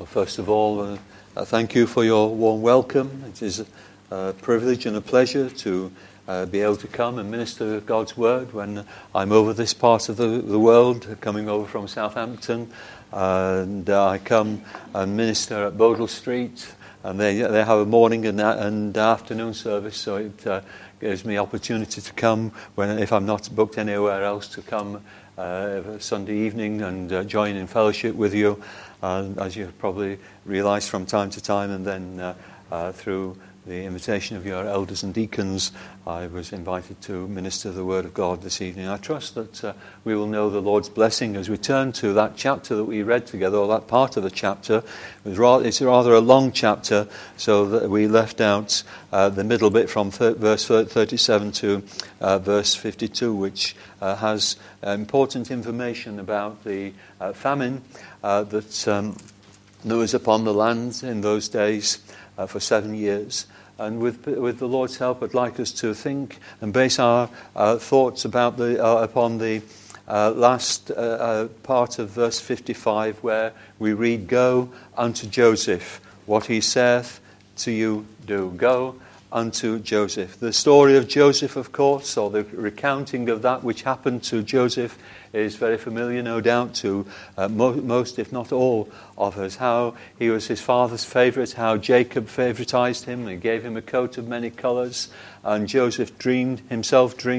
First of all, thank you for your warm welcome. It is a privilege and a pleasure to be able to come and minister God's word when I'm over this part of the world, coming over from Southampton. And I come and minister at Bodle Street, and they have a morning and afternoon service, so it gives me opportunity to come if I'm not booked anywhere else, to come Sunday evening and join in fellowship with you, as you've probably realised from time to time. And then through the invitation of your elders and deacons, I was invited to minister the Word of God this evening. I trust that we will know the Lord's blessing as we turn to that chapter that we read together, or that part of the chapter. It's rather a long chapter, so that we left out the middle bit from verse 37 to verse 52, which has important information about the famine that was upon the land in those days for 7 years. And with the Lord's help, I'd like us to think and base our thoughts about upon the last part of verse 55, where we read, "Go unto Joseph, what he saith to you do." Go unto Joseph. The story of Joseph, of course, or the recounting of that which happened to Joseph, is very familiar, no doubt, to most, if not all, of us. How he was his father's favourite, how Jacob favouritised him and gave him a coat of many colours. And Joseph dreamed dreams,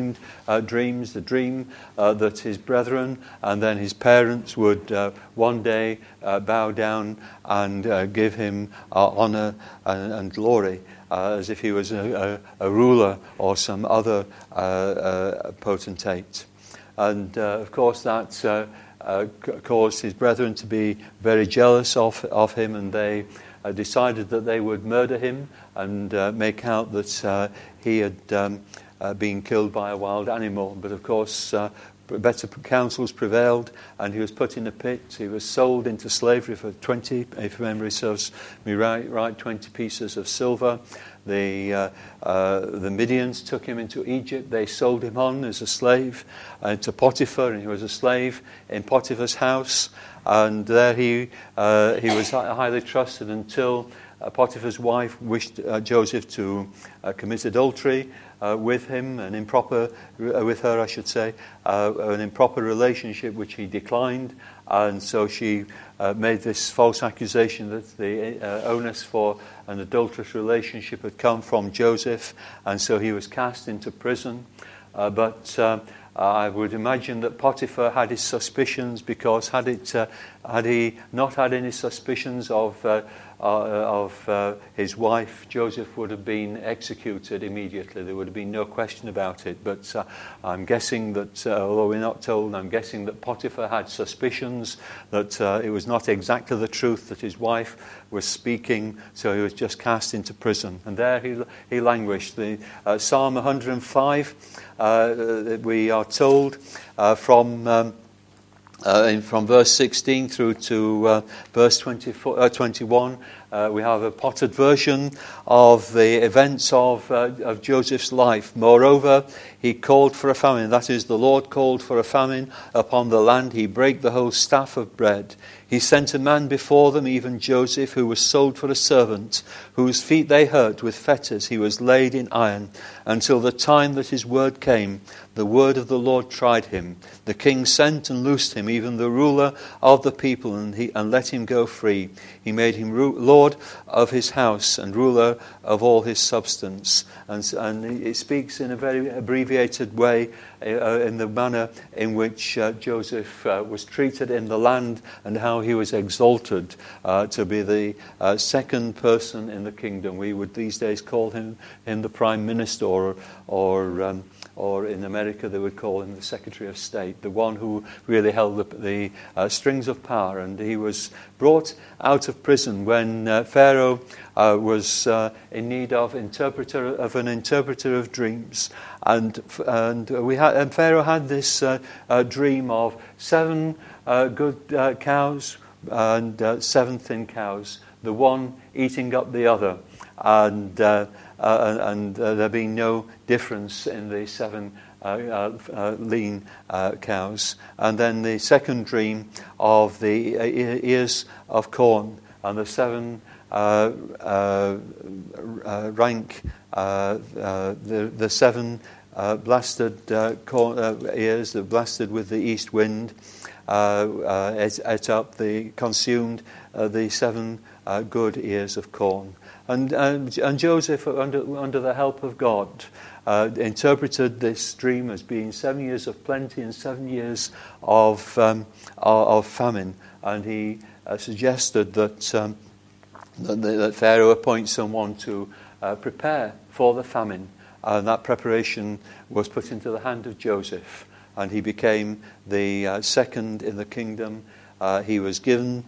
the dream that his brethren and then his parents would one day bow down and give him honour and glory, as if he was a ruler or some other potentate. And of course that caused his brethren to be very jealous of him, and they decided that they would murder him and make out that he had been killed by a wild animal. But of course better counsels prevailed, and he was put in a pit. He was sold into slavery for 20, if memory serves me right, 20 pieces of silver. The Midians took him into Egypt. They sold him on as a slave to Potiphar, and he was a slave in Potiphar's house. And there he was highly trusted until Potiphar's wife wished Joseph to commit adultery with him, an improper relationship, which he declined. And so she made this false accusation that the onus for an adulterous relationship had come from Joseph, and so he was cast into prison. But I would imagine that Potiphar had his suspicions, because had he not had any suspicions of his wife, Joseph would have been executed immediately. There would have been no question about it. But I'm guessing that, although we're not told, I'm guessing that Potiphar had suspicions that it was not exactly the truth that his wife was speaking, so he was just cast into prison. And there he languished. The Psalm 105, we are told from verse 16 through to verse 21, we have a potted version of the events of Joseph's life. "Moreover, he called for a famine," that is, the Lord called for a famine upon the land. "He brake the whole staff of bread. He sent a man before them, even Joseph, who was sold for a servant, whose feet they hurt with fetters. He was laid in iron, until the time that his word came. The word of the Lord tried him. The king sent and loosed him, even the ruler of the people, and let him go free. He made him lord of his house and ruler of all his substance." And it speaks in a very abbreviated way in the manner in which Joseph was treated in the land, and how he was exalted to be the second person in the kingdom. We would these days call him the prime minister, or in America they would call him the Secretary of State, the one who really held the strings of power. And he was brought out of prison when Pharaoh was in need of an interpreter of dreams, and Pharaoh had this dream of 7 good cows and 7 thin cows, the one eating up the other, and there being no difference in the 7 lean cows. And then the second dream of the ears of corn, and the 7 rank the 7 blasted ears that blasted with the east wind consumed the 7 good ears of corn. And Joseph, under the help of God, interpreted this dream as being 7 years of plenty and 7 years of famine. And he suggested that Pharaoh appoint someone to prepare for the famine. And that preparation was put into the hand of Joseph. And he became the second in the kingdom. He was given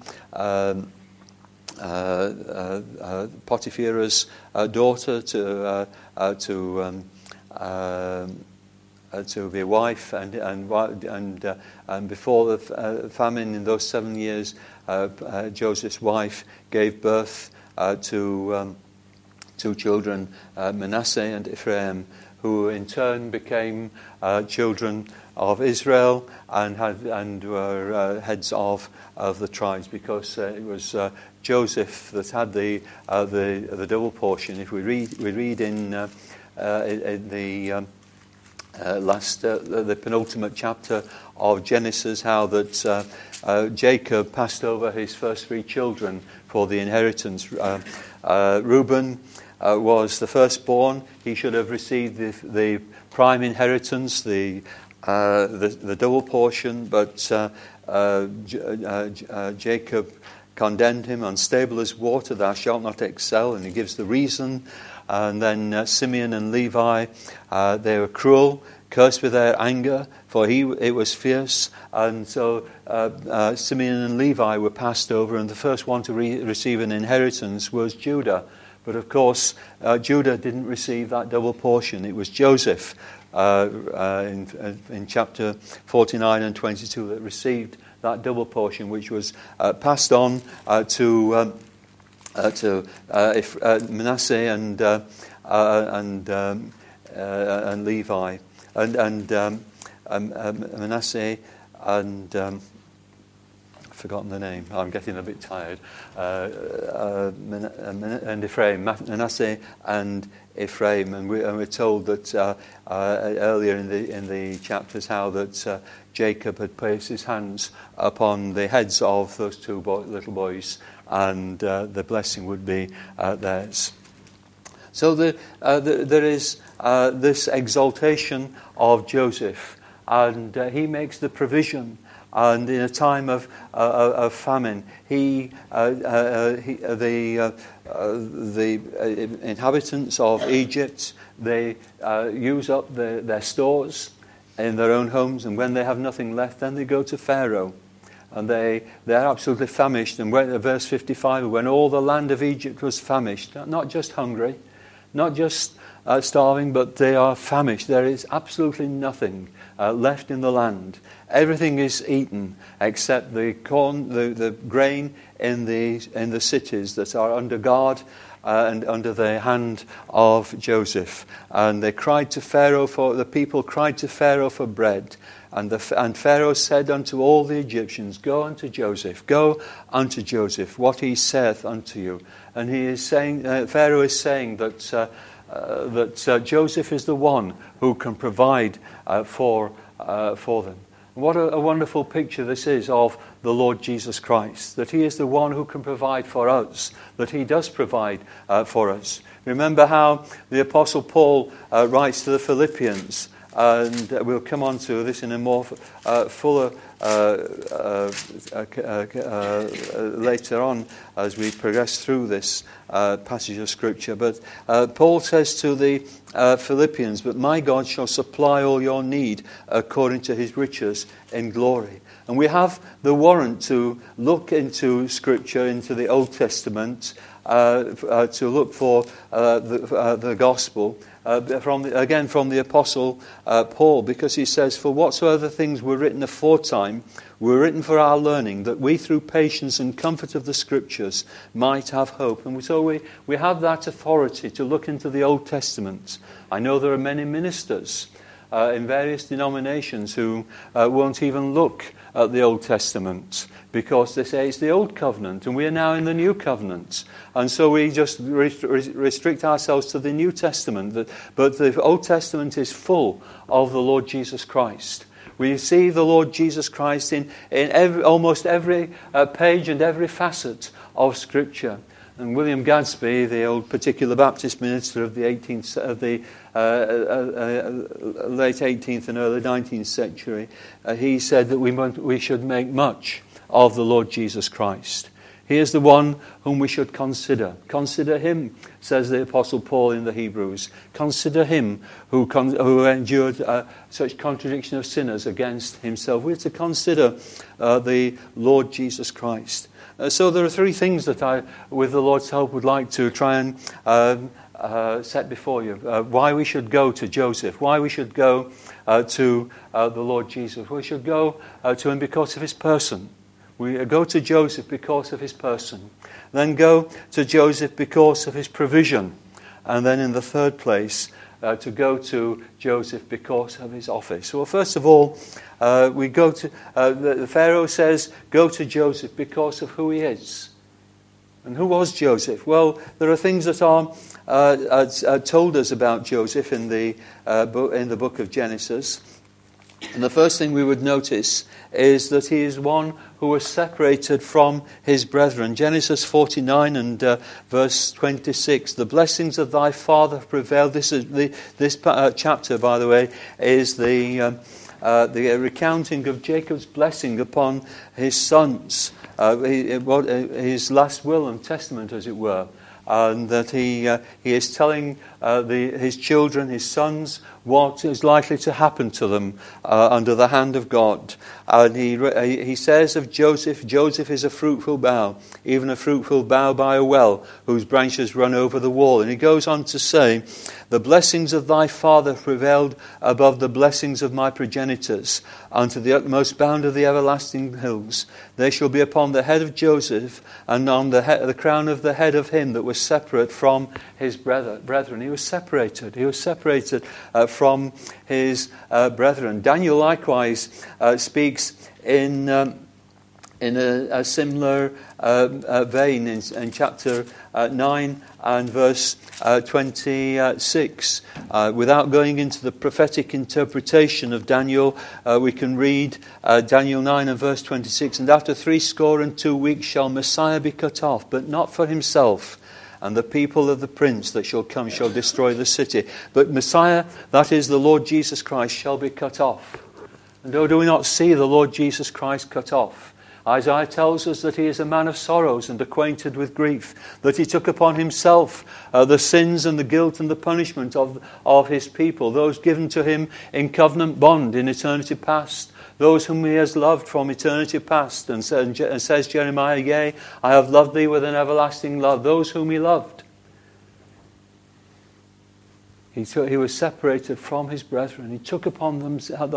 Potiphar's daughter to be a wife, and before the famine in those 7 years, Joseph's wife gave birth to 2 children, Manasseh and Ephraim, who in turn became children of Israel and were heads of the tribes, because it was Joseph that had the double portion. If we read in the the penultimate chapter of Genesis, how that Jacob passed over his first 3 children for the inheritance. Reuben was the firstborn. He should have received the prime inheritance, the double portion, but Jacob condemned him. Unstable as water, thou shalt not excel, and he gives the reason. And then Simeon and Levi, they were cruel, cursed with their anger, for it was fierce. And so Simeon and Levi were passed over, and the first one to receive an inheritance was Judah. But of course, Judah didn't receive that double portion. It was Joseph in chapter 49 and 22 that received that double portion, which was passed on to Manasseh and Levi, and Manasseh and I've forgotten the name. I'm getting a bit tired. And Ephraim, Manasseh and Ephraim, and we're told that earlier in the chapters how that Jacob had placed his hands upon the heads of those 2 little boys, and the blessing would be theirs. So there is this exaltation of Joseph, and he makes the provision. And in a time of famine, the inhabitants of Egypt, they use up their stores in their own homes, and when they have nothing left, then they go to Pharaoh. And they're absolutely famished. And verse 55, when all the land of Egypt was famished, not just hungry, not just starving, but they are famished. There is absolutely nothing left in the land. Everything is eaten except the corn, the grain in the cities that are under guard and under the hand of Joseph. And they cried to Pharaoh the people cried to Pharaoh for bread. And Pharaoh said unto all the Egyptians, go unto Joseph, what he saith unto you. And he is saying, Pharaoh is saying that Joseph is the one who can provide for them. What a wonderful picture this is of the Lord Jesus Christ, that he is the one who can provide for us, that he does provide for us. Remember how the Apostle Paul writes to the Philippians, and we'll come on to this in a more fuller later on as we progress through this passage of Scripture. But Paul says to the Philippians, but my God shall supply all your need according to his riches in glory. And we have the warrant to look into Scripture, into the Old Testament, to look for the gospel, from the Apostle Paul, because he says, for whatsoever things were written aforetime were written for our learning, that we through patience and comfort of the Scriptures might have hope. And so we have that authority to look into the Old Testament. I know there are many ministers in various denominations who won't even look at the Old Testament because they say it's the Old Covenant and we are now in the New Covenant. And so we just restrict ourselves to the New Testament. But the Old Testament is full of the Lord Jesus Christ. We see the Lord Jesus Christ in almost every page and every facet of Scripture. And William Gadsby, the old particular Baptist minister of the late 18th and early 19th century, he said that we should make much of the Lord Jesus Christ. He is the one whom we should consider. Consider him, says the Apostle Paul in the Hebrews. Consider him who endured such contradiction of sinners against himself. We're to consider the Lord Jesus Christ. So there are three things that I, with the Lord's help, would like to try and set before you. Why we should go to Joseph. Why we should go to the Lord Jesus. We should go to him because of his person. We go to Joseph because of his person. Then go to Joseph because of his provision. And then in the third place, to go to Joseph because of his office. Well, first of all, we go to, the Pharaoh says, go to Joseph because of who he is. And who was Joseph? Well, there are things that are told us about Joseph in the book of Genesis. And the first thing we would notice is that he is one who was separated from his brethren. Genesis 49 and verse 26. The blessings of thy father prevailed. This chapter, by the way, is the recounting of Jacob's blessing upon his sons. His last will and testament, as it were. And that he is telling his children, his sons, what is likely to happen to them under the hand of God. And he says of Joseph, Joseph is a fruitful bough, even a fruitful bough by a well, whose branches run over the wall. And he goes on to say, the blessings of thy father prevailed above the blessings of my progenitors, unto the utmost bound of the everlasting hills. They shall be upon the head of Joseph, and on the crown of the head of him that was separate from his brethren. He was separated. He was separated from his brethren. Daniel likewise speaks in a similar vein in chapter 9 and verse 26. Without going into the prophetic interpretation of Daniel, we can read Daniel 9 and verse 26. And after 62 weeks shall Messiah be cut off, but not for himself. And the people of the prince that shall come shall destroy the city. But Messiah, that is the Lord Jesus Christ, shall be cut off. And do we not see the Lord Jesus Christ cut off? Isaiah tells us that he is a man of sorrows and acquainted with grief, that he took upon himself the sins and the guilt and the punishment of his people, those given to him in covenant bond in eternity past, those whom he has loved from eternity past. And says Jeremiah, yea, I have loved thee with an everlasting love, those whom he loved. He was separated from his brethren. He took upon them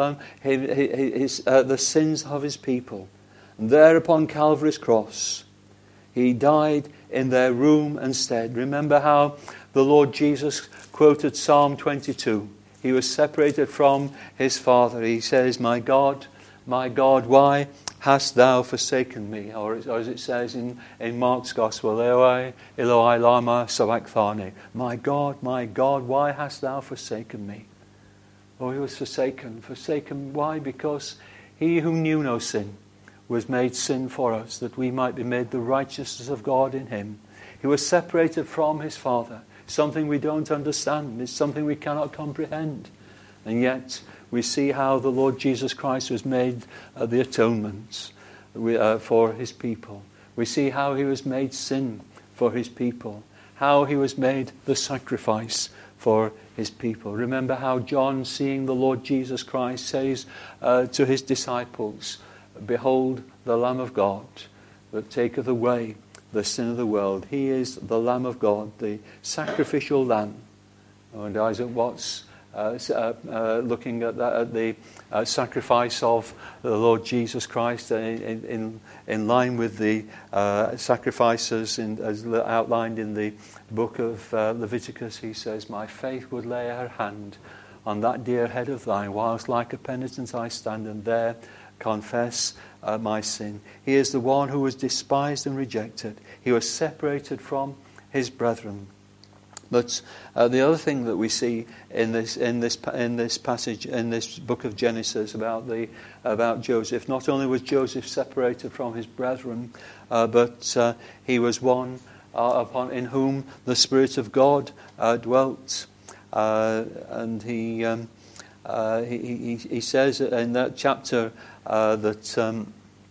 the sins of his people. And there upon Calvary's cross, he died in their room and stead. Remember how the Lord Jesus quoted Psalm 22. He was separated from his Father. He says, my God, why hast thou forsaken me? Or as it says in Mark's Gospel, Eloi, Eloi, lama sabachthani. My God, why hast thou forsaken me? Oh, he was forsaken. Forsaken, why? Because he who knew no sin was made sin for us, that we might be made the righteousness of God in him. He was separated from his Father, something we don't understand. It's something we cannot comprehend. And yet we see how the Lord Jesus Christ was made the atonement for his people. We see how he was made sin for his people, how he was made the sacrifice for his people. Remember how John, seeing the Lord Jesus Christ, says to his disciples, behold the Lamb of God that taketh away the sin of the world. He is the Lamb of God, the sacrificial Lamb. And Isaac Watts, looking at the sacrifice of the Lord Jesus Christ in line with the sacrifices as outlined in the book of Leviticus, he says, my faith would lay her hand on that dear head of thine, whilst like a penitent I stand and there confess my sin. He is the one who was despised and rejected. He was separated from his brethren. But the other thing that we see in this passage, in this book of Genesis about Joseph, not only was Joseph separated from his brethren, but he was one in whom the Spirit of God dwelt. And he says in that chapter that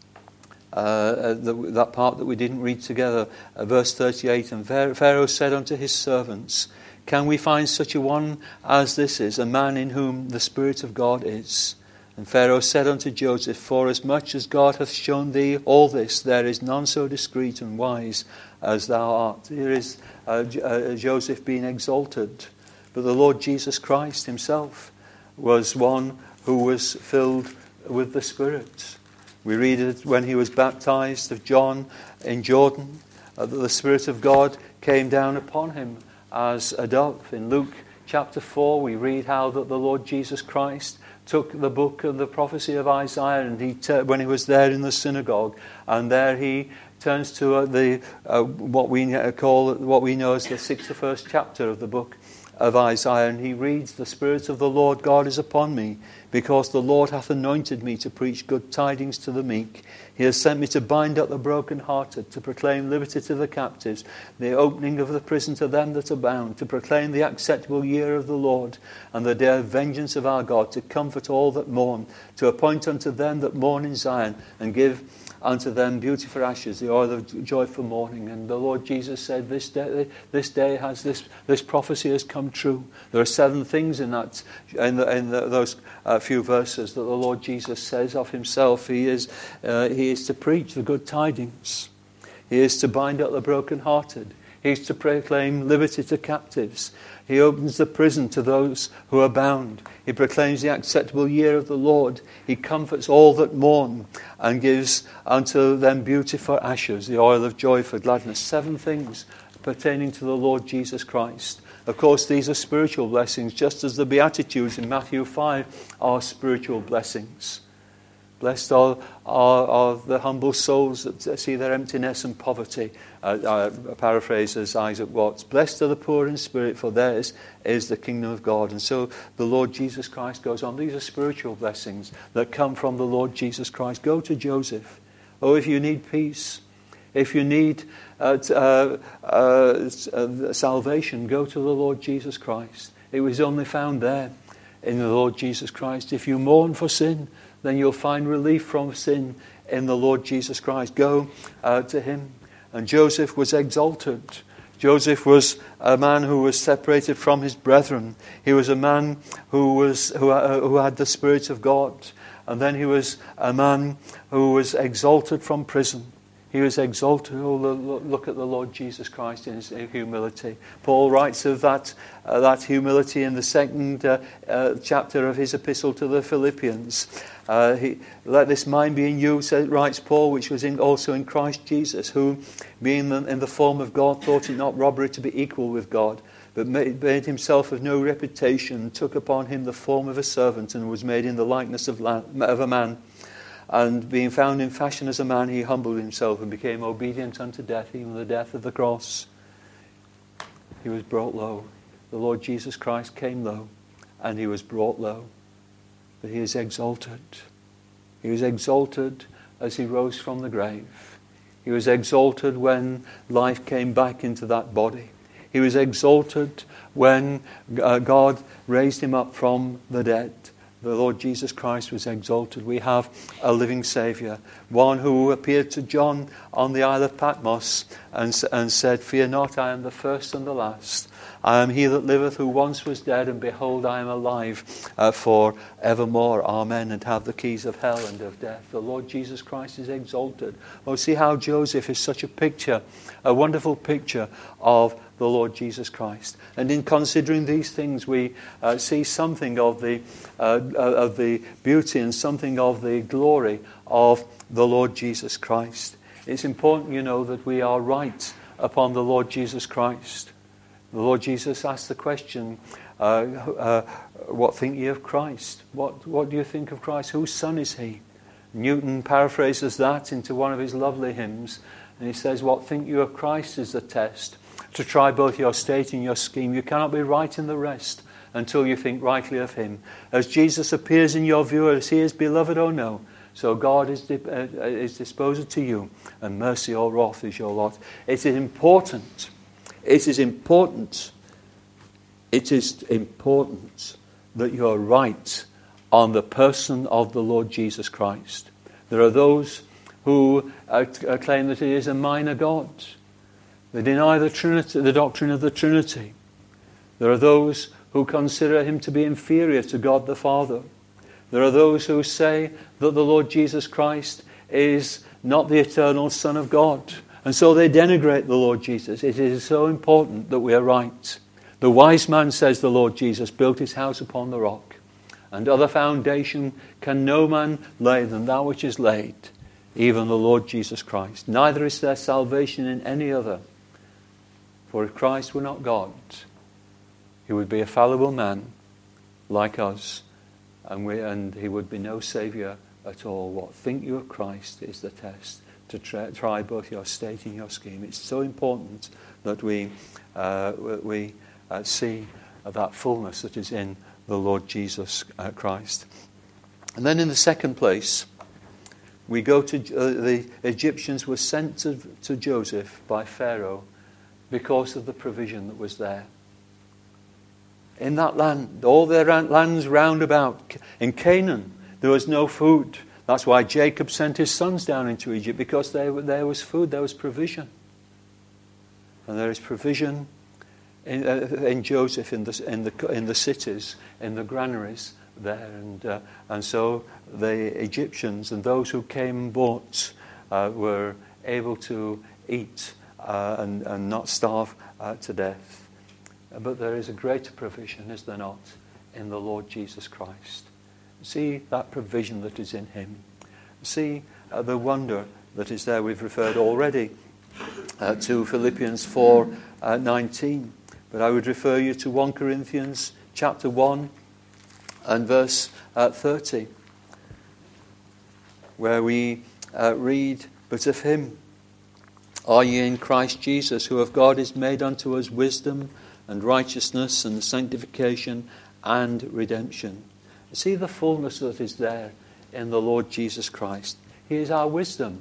part that we didn't read together, verse 38, and Pharaoh said unto his servants, can we find such a one as this is, a man in whom the Spirit of God is? And Pharaoh said unto Joseph, forasmuch as God hath shown thee all this, there is none so discreet and wise as thou art. Here is Joseph being exalted. But the Lord Jesus Christ himself was one who was filled with the Spirit. We read it when he was baptized of John in Jordan, that the Spirit of God came down upon him as a dove. In Luke chapter 4, we read how that the Lord Jesus Christ took the book of the prophecy of Isaiah, and when he was there in the synagogue, and there he turns to what we know as the 61st chapter of the book of Isaiah, and he reads, the Spirit of the Lord God is upon me, because the Lord hath anointed me to preach good tidings to the meek. He has sent me to bind up the brokenhearted, to proclaim liberty to the captives, the opening of the prison to them that are bound, to proclaim the acceptable year of the Lord, and the day of vengeance of our God, to comfort all that mourn, to appoint unto them that mourn in Zion, and give unto them beauty for ashes, the oil of joy for mourning. And the Lord Jesus said, this day has this prophecy has come true. There are 7 things in those few verses that the Lord Jesus says of himself. He is to preach the good tidings. He is to bind up the brokenhearted. He is to proclaim liberty to captives. He opens the prison to those who are bound. He proclaims the acceptable year of the Lord. He comforts all that mourn and gives unto them beauty for ashes, the oil of joy for gladness. 7 things pertaining to the Lord Jesus Christ. Of course, these are spiritual blessings, just as the Beatitudes in Matthew 5 are spiritual blessings. Blessed are the humble souls that see their emptiness and poverty. Paraphrases Isaac Watts. Blessed are the poor in spirit, for theirs is the kingdom of God. And so the Lord Jesus Christ goes on. These are spiritual blessings that come from the Lord Jesus Christ. Go to Joseph. Oh, if you need peace, if you need salvation, go to the Lord Jesus Christ. It was only found there in the Lord Jesus Christ. If you mourn for sin, then you'll find relief from sin in the Lord Jesus Christ. Go to him. And Joseph was exalted. Joseph was a man who was separated from his brethren. He was a man who had the Spirit of God. And then he was a man who was exalted from prison. He was exalted. Oh, look at the Lord Jesus Christ in his humility. Paul writes of that humility in the 2nd chapter of his epistle to the Philippians. Let this mind be in you, writes Paul, which was also in Christ Jesus, who, being in the form of God, thought it not robbery to be equal with God, but made himself of no reputation, took upon him the form of a servant, and was made in the likeness of a man. And being found in fashion as a man, he humbled himself and became obedient unto death, even the death of the cross. He was brought low. The Lord Jesus Christ came low, and he was brought low. But he is exalted. He was exalted as he rose from the grave. He was exalted when life came back into that body. He was exalted when God raised him up from the dead. The Lord Jesus Christ was exalted. We have a living Saviour, one who appeared to John on the Isle of Patmos and said, "Fear not, I am the first and the last. I am he that liveth, who once was dead, and behold, I am alive for evermore. Amen. And have the keys of hell and of death." The Lord Jesus Christ is exalted. Oh, see how Joseph is such a picture, a wonderful picture of the Lord Jesus Christ. And in considering these things, we see something of the beauty and something of the glory of the Lord Jesus Christ. It's important, that we are right upon the Lord Jesus Christ. The Lord Jesus asked the question what think ye of Christ? What do you think of Christ? Whose son is he? Newton paraphrases that into one of his lovely hymns, and he says, what think you of Christ is the test, to try both your state and your scheme. You cannot be right in the rest until you think rightly of him. As Jesus appears in your view, as he is beloved or no, so God is disposed to you, and mercy or wrath is your lot. It is important. It is important. It is important that you are right on the person of the Lord Jesus Christ. There are those who claim that he is a minor God. They deny the Trinity, the doctrine of the Trinity. There are those who consider him to be inferior to God the Father. There are those who say that the Lord Jesus Christ is not the eternal Son of God. And so they denigrate the Lord Jesus. It is so important that we are right. The wise man says the Lord Jesus built his house upon the rock, and other foundation can no man lay than that which is laid, even the Lord Jesus Christ. Neither is there salvation in any other. For if Christ were not God, he would be a fallible man like us, and he would be no Saviour at all. What think you of Christ is the test, to try both your state and your scheme. It's so important that we see that fullness that is in the Lord Jesus Christ. And then in the second place, we go to the Egyptians were sent to Joseph by Pharaoh because of the provision that was there. In that land, all their lands round about, in Canaan, there was no food. That's why Jacob sent his sons down into Egypt, because there was food, there was provision. And there is provision in Joseph, in the cities, in the granaries there, and so the Egyptians and those who came and bought were able to eat and not starve to death. But there is a greater provision, is there not, in the Lord Jesus Christ? See that provision that is in him. See the wonder that is there. We've referred already to Philippians 4:19. But I would refer you to 1 Corinthians chapter 1 and verse 30, where we read, but of him are ye in Christ Jesus, who of God is made unto us wisdom and righteousness and sanctification and redemption. See the fullness that is there in the Lord Jesus Christ. He is our wisdom.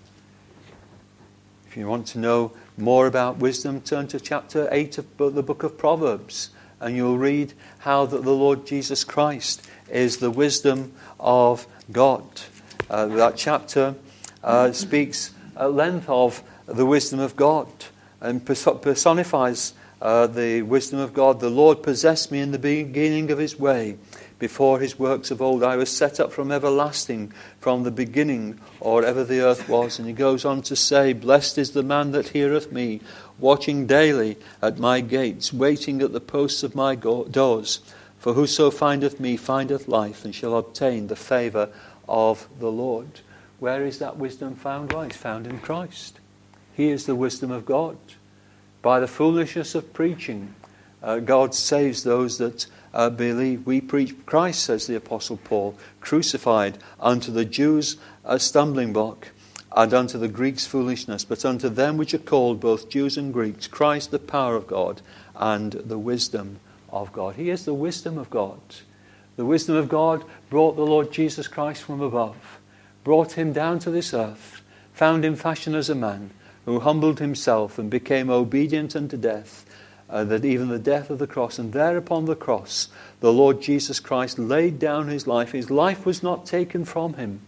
If you want to know more about wisdom, turn to chapter 8 of the book of Proverbs, and you'll read how that the Lord Jesus Christ is the wisdom of God. That chapter speaks at length of the wisdom of God and personifies the wisdom of God. The Lord possessed me in the beginning of his way. Before his works of old, I was set up from everlasting, from the beginning, or ever the earth was. And he goes on to say, blessed is the man that heareth me, watching daily at my gates, waiting at the posts of my doors. For whoso findeth me findeth life, and shall obtain the favour of the Lord. Where is that wisdom found? Well, it's found in Christ. He is the wisdom of God. By the foolishness of preaching, God saves those that believe. We preach Christ, says the Apostle Paul, crucified, unto the Jews a stumbling block, and unto the Greeks foolishness, but unto them which are called, both Jews and Greeks, Christ the power of God and the wisdom of God. He is the wisdom of God. The wisdom of God brought the Lord Jesus Christ from above, brought him down to this earth, found him fashioned as a man, who humbled himself and became obedient unto death, that even the death of the cross. And there upon the cross, the Lord Jesus Christ laid down his life. His life was not taken from him.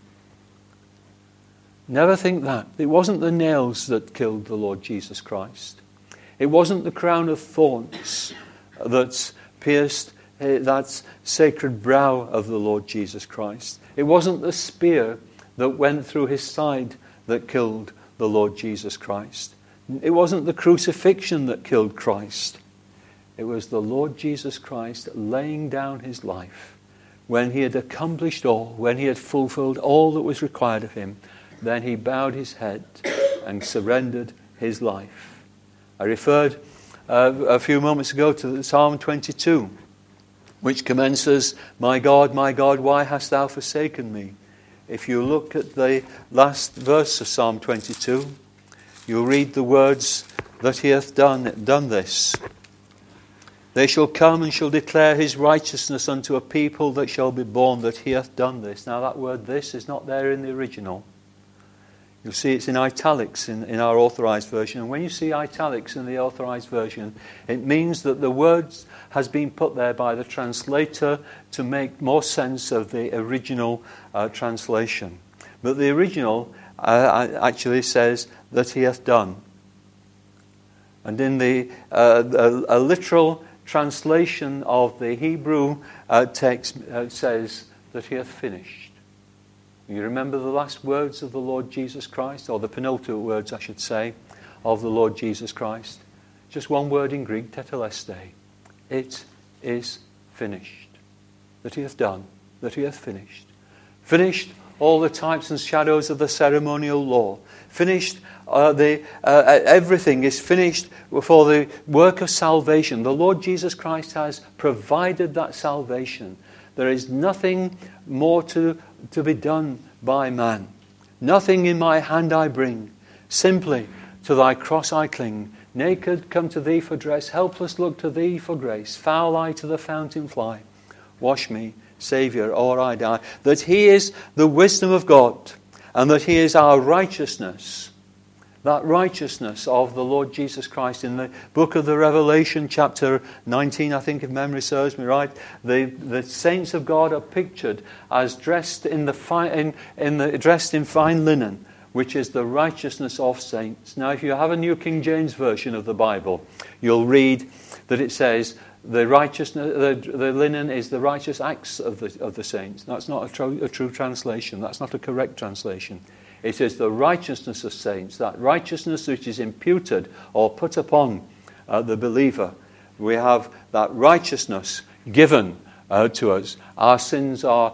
Never think that. It wasn't the nails that killed the Lord Jesus Christ. It wasn't the crown of thorns that pierced that sacred brow of the Lord Jesus Christ. It wasn't the spear that went through his side that killed the Lord Jesus Christ. It wasn't the crucifixion that killed Christ. It was the Lord Jesus Christ laying down his life. When he had accomplished all, when he had fulfilled all that was required of him, then he bowed his head and surrendered his life. I referred a few moments ago to Psalm 22. which commences, my God, why hast thou forsaken me? If you look at the last verse of Psalm 22, you'll read the words that he hath done this. They shall come and shall declare his righteousness unto a people that shall be born, that he hath done this. Now that word this is not there in the original. You'll see it's in italics in our authorized version. And when you see italics in the authorized version, it means that the words has been put there by the translator to make more sense of the original translation. But the original actually says that he hath done. And in the a literal translation of the Hebrew text says that he hath finished. You remember the last words of the Lord Jesus Christ, or the penultimate words, I should say, of the Lord Jesus Christ? Just one word in Greek, tetelestai. It is finished. That he hath done, that he hath finished. Finished all the types and shadows of the ceremonial law. Finished, everything is finished for the work of salvation. The Lord Jesus Christ has provided that salvation. There is nothing more to be done by man. Nothing in my hand I bring. Simply to thy cross I cling. Naked come to thee for dress. Helpless look to thee for grace. Foul I to the fountain fly. Wash me, Saviour, or I die. That he is the wisdom of God, and that he is our righteousness. That righteousness of the Lord Jesus Christ. In the book of the Revelation, chapter 19, I think if memory serves me right, the saints of God are pictured as dressed in dressed in fine linen, which is the righteousness of saints. Now, if you have a New King James Version of the Bible, you'll read that it says the righteousness, the linen is the righteous acts of the saints. That's not a true translation. That's not a correct translation. It is the righteousness of saints, that righteousness which is imputed or put upon the believer. We have that righteousness given to us. Our sins are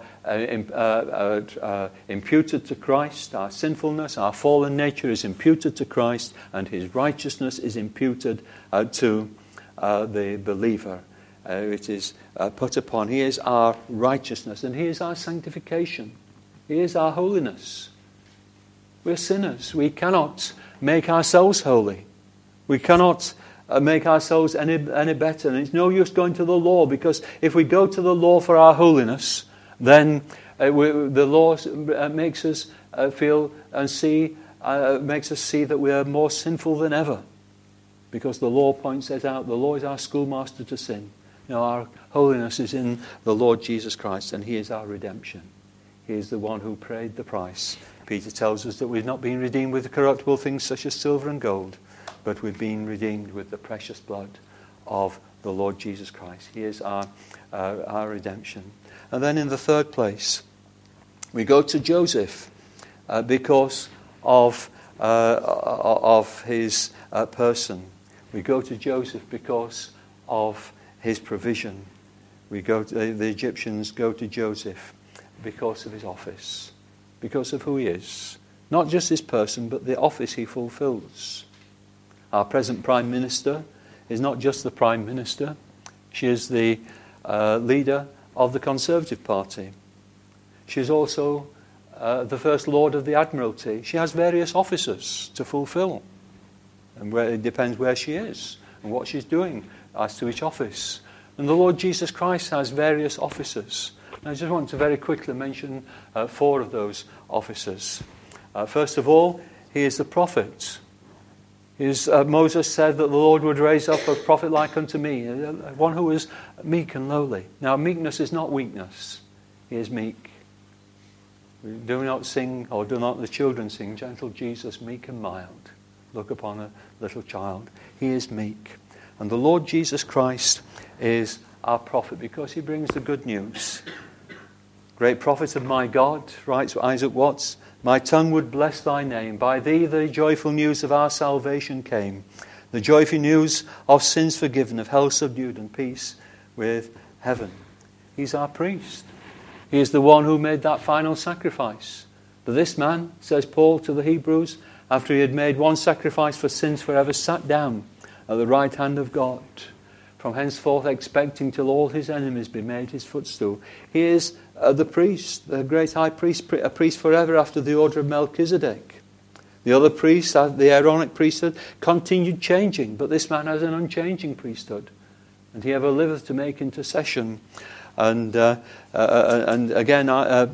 imputed to Christ. Our sinfulness, our fallen nature is imputed to Christ, and his righteousness is imputed to the believer. It is put upon. He is our righteousness, and he is our sanctification. He is our holiness. We're sinners. We cannot make ourselves holy. We cannot make ourselves any better. And it's no use going to the law, because if we go to the law for our holiness, then the law makes us feel and see, makes us see that we are more sinful than ever. Because the law points that out. The law is our schoolmaster to sin. Now, our holiness is in the Lord Jesus Christ, and he is our redemption. He is the one who paid the price. Peter tells us that we've not been redeemed with corruptible things such as silver and gold, but we've been redeemed with the precious blood of the Lord Jesus Christ. He is our redemption. And then in the third place, we go to Joseph because of his person. We go to Joseph because of his provision. The Egyptians go to Joseph because of his office, because of who he is. Not just his person, but the office he fulfills. Our present Prime Minister is not just the Prime Minister. She is the leader of the Conservative Party. She is also the First Lord of the Admiralty. She has various offices to fulfill. And it depends where she is and what she's doing as to each office. And the Lord Jesus Christ has various offices. And I just want to very quickly mention 4 of those offices. First of all, he is the prophet. Moses said that the Lord would raise up a prophet like unto me, one who is meek and lowly. Now, meekness is not weakness. He is meek. Do not sing, or do not the children sing, gentle Jesus, meek and mild. Look upon a little child. He is meek. And the Lord Jesus Christ is our prophet because he brings the good news. Great prophet of my God, writes Isaac Watts, my tongue would bless thy name. By thee the joyful news of our salvation came. The joyful news of sins forgiven, of hell subdued, and peace with heaven. He's our priest. He is the one who made that final sacrifice. But this man, says Paul to the Hebrews, after he had made one sacrifice for sins forever, sat down at the right hand of God. from henceforth expecting till all his enemies be made his footstool. He is the priest, the great high priest, a priest forever after the order of Melchizedek. The other priests, the Aaronic priesthood, continued changing, but this man has an unchanging priesthood, and he ever liveth to make intercession. And again,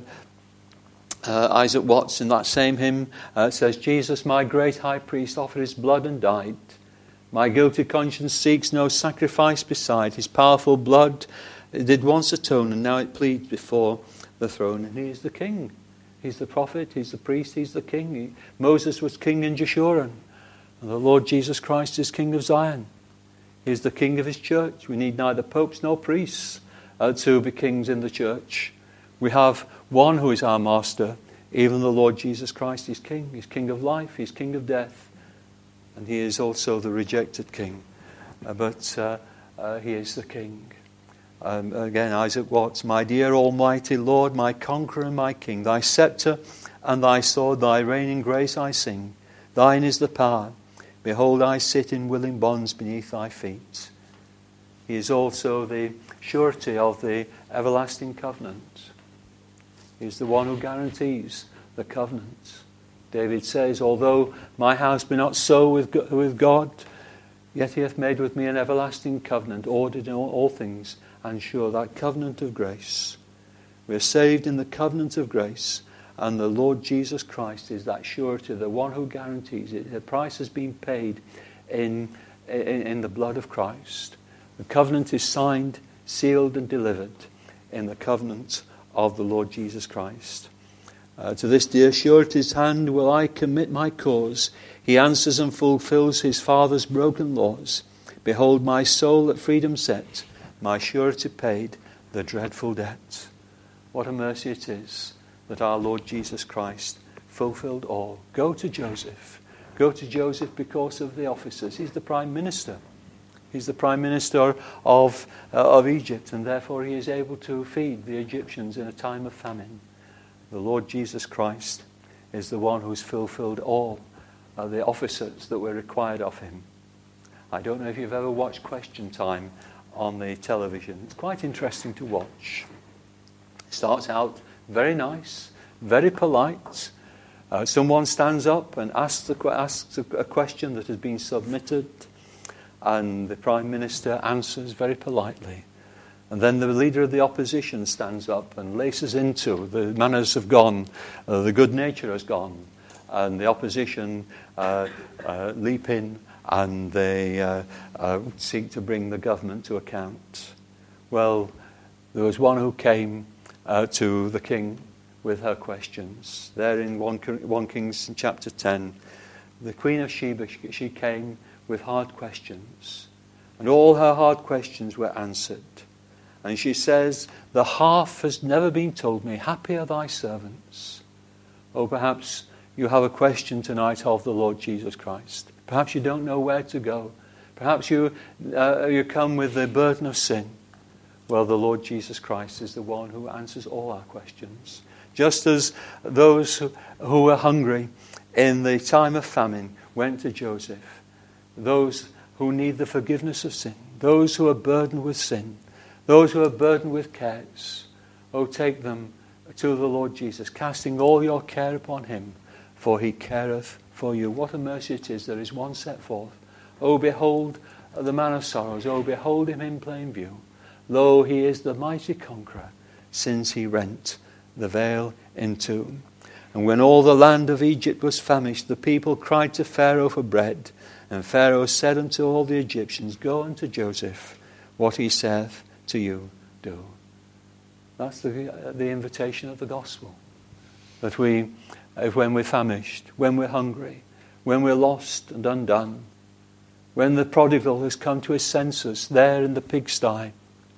Isaac Watts in that same hymn says, Jesus, my great high priest, offered his blood and died. My guilty conscience seeks no sacrifice beside. His powerful blood did once atone, and now it pleads before the throne. And he is the king. He's the prophet, he's the priest, he's the king. Moses was king in Jeshurun, and the Lord Jesus Christ is king of Zion. He is the king of his church. We need neither popes nor priests to be kings in the church. We have one who is our master, even the Lord Jesus Christ is king. He's king of life, he's king of death. And he is also the rejected king. But he is the king. Again, Isaac Watts, my dear almighty Lord, my conqueror and my king, thy scepter and thy sword, thy reigning grace I sing. Thine is the power. Behold, I sit in willing bonds beneath thy feet. He is also the surety of the everlasting covenant. He is the one who guarantees the covenant. David says, although my house be not so with God, yet he hath made with me an everlasting covenant, ordered in all things, and sure, that covenant of grace. We are saved in the covenant of grace, and the Lord Jesus Christ is that surety, the one who guarantees it. The price has been paid in the blood of Christ. The covenant is signed, sealed, and delivered in the covenant of the Lord Jesus Christ. To this dear surety's hand will I commit my cause. He answers and fulfills his Father's broken laws. Behold, my soul at freedom set, my surety paid the dreadful debt. What a mercy it is that our Lord Jesus Christ fulfilled all. Go to Joseph. Go to Joseph because of the officers. He's the prime minister. He's the prime minister of Egypt, and therefore he is able to feed the Egyptians in a time of famine. The Lord Jesus Christ is the one who's fulfilled all the offices that were required of him. I don't know if you've ever watched Question Time on the television. It's quite interesting to watch. It starts out very nice, very polite. Someone stands up and asks a question that has been submitted, and the Prime Minister answers very politely. And then the leader of the opposition stands up and laces into the manners have gone, the good nature has gone, and the opposition leap in and they seek to bring the government to account. Well, there was one who came to the king with her questions. There in 1 Kings chapter 10, the Queen of Sheba, she came with hard questions, and all her hard questions were answered. And she says, the half has never been told me. Happy are thy servants. Oh, perhaps you have a question tonight of the Lord Jesus Christ. Perhaps you don't know where to go. Perhaps you come with the burden of sin. Well, the Lord Jesus Christ is the one who answers all our questions. Just as those who were hungry in the time of famine went to Joseph. Those who need the forgiveness of sin. Those who are burdened with sin. Those who are burdened with cares, oh, take them to the Lord Jesus, casting all your care upon him, for he careth for you. What a mercy it is, there is one set forth. Oh, behold the man of sorrows. Oh, behold him in plain view. Lo, he is the mighty conqueror, since he rent the veil in two. And when all the land of Egypt was famished, the people cried to Pharaoh for bread. And Pharaoh said unto all the Egyptians, go unto Joseph, what he saith to you do. That's the invitation of the gospel. That when we're famished, when we're hungry, when we're lost and undone, when the prodigal has come to his senses there in the pigsty,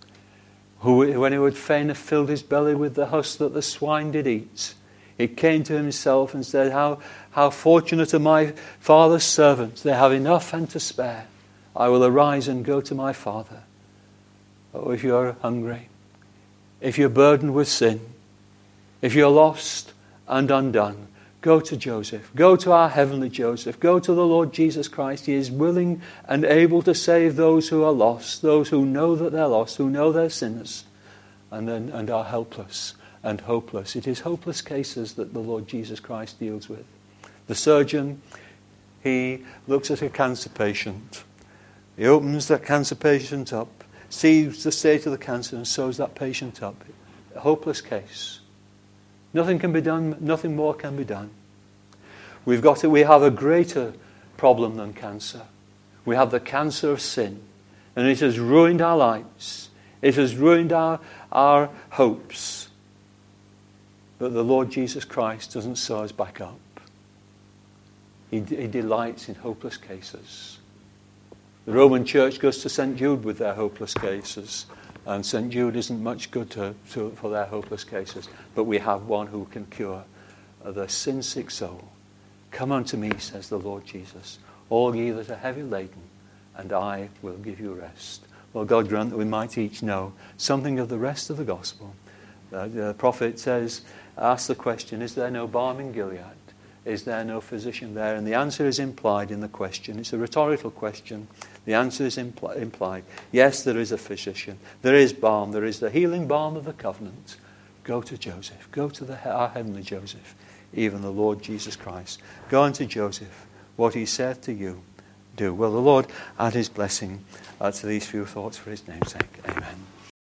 when he would fain have filled his belly with the husk that the swine did eat, he came to himself and said, how fortunate are my father's servants, they have enough and to spare. I will arise and go to my father. Oh, if you're hungry, if you're burdened with sin, if you're lost and undone, Go to Joseph. Go to our heavenly Joseph. Go to the Lord Jesus Christ. He is willing and able to save those who are lost, those who know that they're lost, who know they're sinners, and are helpless and hopeless. It is hopeless cases that the Lord Jesus Christ deals with. The surgeon, he looks at a cancer patient. He opens that cancer patient up, sees the state of the cancer, and sews that patient up. A hopeless case. Nothing can be done, nothing more can be done. We have a greater problem than cancer. We have the cancer of sin. And it has ruined our lives. It has ruined our hopes. But the Lord Jesus Christ doesn't sew us back up. He delights in hopeless cases. The Roman Church goes to St. Jude with their hopeless cases. And St. Jude isn't much good for their hopeless cases. But we have one who can cure the sin-sick soul. Come unto me, says the Lord Jesus, all ye that are heavy laden, and I will give you rest. Well, God grant that we might each know something of the rest of the gospel. The prophet says, ask the question, is there no balm in Gilead? Is there no physician there? And the answer is implied in the question. It's a rhetorical question. The answer is implied. Yes, there is a physician. There is balm. There is the healing balm of the covenant. Go to Joseph. Go to our heavenly Joseph, even the Lord Jesus Christ. Go unto Joseph. What he saith to you, do. Well, the Lord add his blessing to these few thoughts for his name's sake. Amen.